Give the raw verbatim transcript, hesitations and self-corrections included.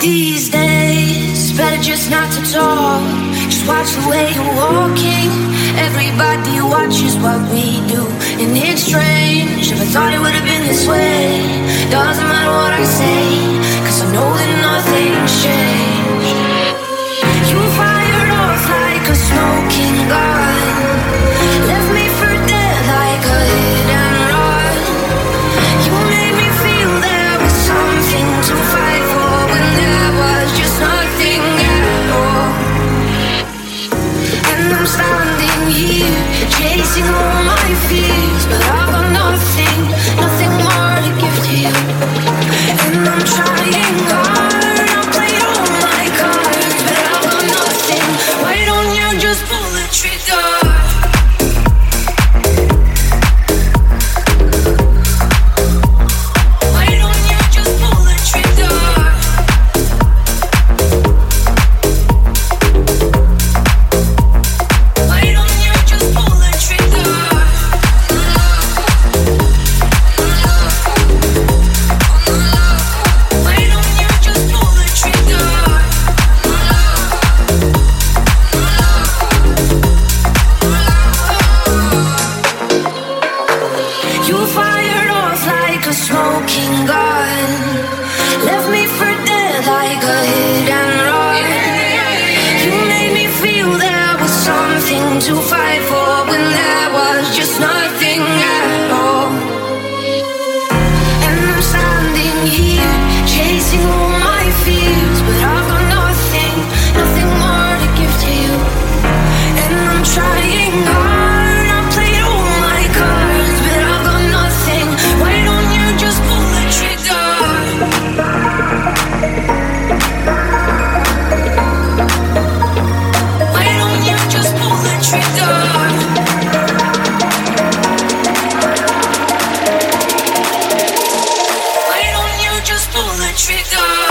These days, better just not to talk. Just watch the way you're walking. Everybody watches what we do, and it's strange. If I thought it would have been this way, doesn't matter what I say, cause I know that nothing's changed. You fired off like a smoking gun, left me for dead like a hit and run. You made me feel there was something to fight for when there was just nothing at all. And I'm standing here chasing all my fears, but I've got nothing, nothing more to give to you. And I'm trying hard, I played all my cards, but I've got nothing. Why don't you just pull the trigger? Trigger.